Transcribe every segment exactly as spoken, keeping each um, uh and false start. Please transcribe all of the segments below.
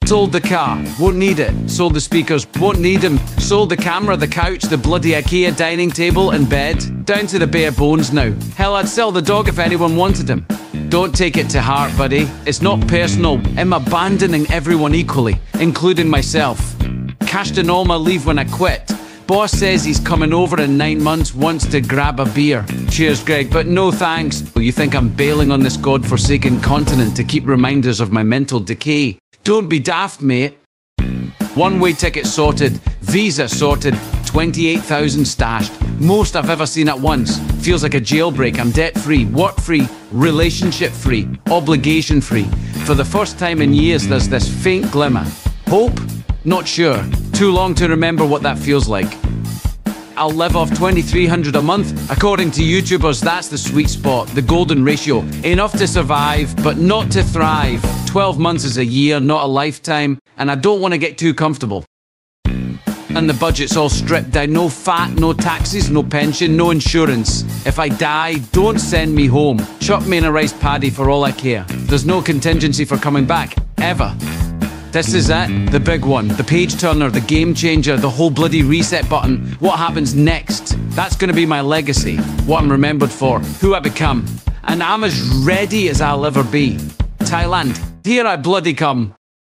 Sold the car, won't need it. Sold the speakers, won't need them. Sold the camera, the couch, the bloody IKEA dining table and bed. Down to the bare bones now. Hell, I'd sell the dog if anyone wanted him. Don't take it to heart, buddy. It's not personal. I'm abandoning everyone equally, including myself. Cashed in all my leave when I quit. Boss says he's coming over in nine months, wants to grab a beer. Cheers, Greg, but no thanks. You think I'm bailing on this godforsaken continent to keep reminders of my mental decay? Don't be daft, mate. One-way ticket sorted, visa sorted, twenty-eight thousand stashed. Most I've ever seen at once. Feels like a jailbreak. I'm debt-free, work-free, relationship-free, obligation-free. For the first time in years, there's this faint glimmer. Hope? Not sure. Too long to remember what that feels like. I'll live off twenty-three hundred a month. According to YouTubers, that's the sweet spot, the golden ratio. Enough to survive, but not to thrive. twelve months is a year, not a lifetime, and I don't want to get too comfortable. And the budget's all stripped down. No fat, no taxes, no pension, no insurance. If I die, don't send me home. Chuck me in a rice paddy for all I care. There's no contingency for coming back, ever. This is it, the big one, the page turner, the game changer, the whole bloody reset button. What happens next? That's gonna be my legacy, what I'm remembered for, who I become. And I'm as ready as I'll ever be. Thailand, here I bloody come.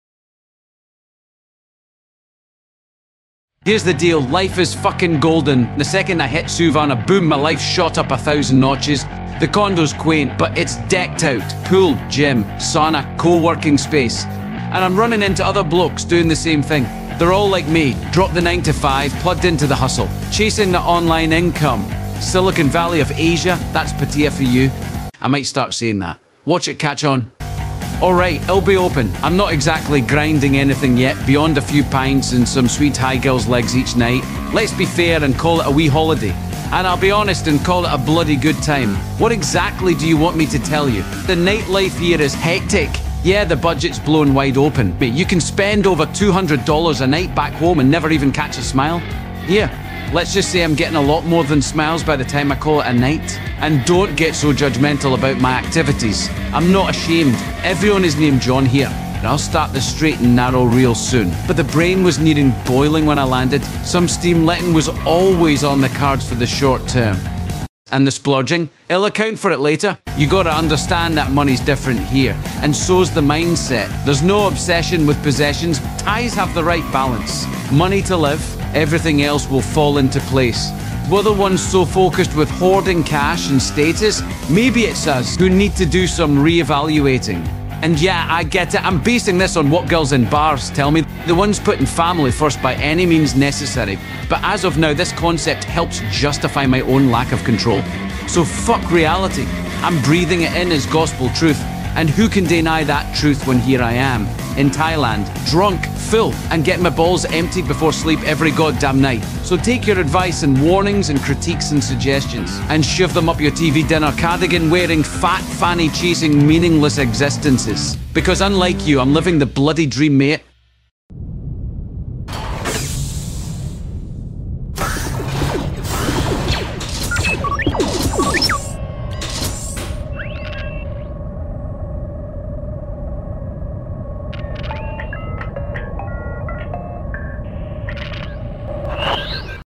Here's the deal, life is fucking golden. The second I hit Suvana, boom, my life shot up a thousand notches. The condo's quaint, but it's decked out. Pool, gym, sauna, co-working space. And I'm running into other blokes doing the same thing. They're all like me, dropped the nine to five, plugged into the hustle, chasing the online income. Silicon Valley of Asia, that's Pattaya for you. I might start saying that. Watch it catch on. Alright, it'll be open. I'm not exactly grinding anything yet, beyond a few pints and some sweet high girls' legs each night. Let's be fair and call it a wee holiday. And I'll be honest and call it a bloody good time. What exactly do you want me to tell you? The nightlife here is hectic. Yeah, the budget's blown wide open, but you can spend over two hundred dollars a night back home and never even catch a smile. Here, let's just say I'm getting a lot more than smiles by the time I call it a night. And don't get so judgmental about my activities. I'm not ashamed. Everyone is named John here. And I'll start the straight and narrow real soon. But the brain was needing boiling when I landed. Some steam letting was always on the cards for the short term. And the splurging, I'll account for it later. You gotta understand that money's different here, and so's the mindset. There's no obsession with possessions. Ties have the right balance. Money to live, everything else will fall into place. We're the ones so focused with hoarding cash and status. Maybe it's us who need to do some re-evaluating. And yeah, I get it, I'm basing this on what girls in bars tell me. The ones putting family first by any means necessary. But as of now, this concept helps justify my own lack of control. So fuck reality. I'm breathing it in as gospel truth. And who can deny that truth when here I am, in Thailand, drunk, full, and getting my balls emptied before sleep every goddamn night. So take your advice and warnings and critiques and suggestions, and shove them up your T V dinner cardigan wearing fat fanny chasing meaningless existences. Because unlike you, I'm living the bloody dream, mate.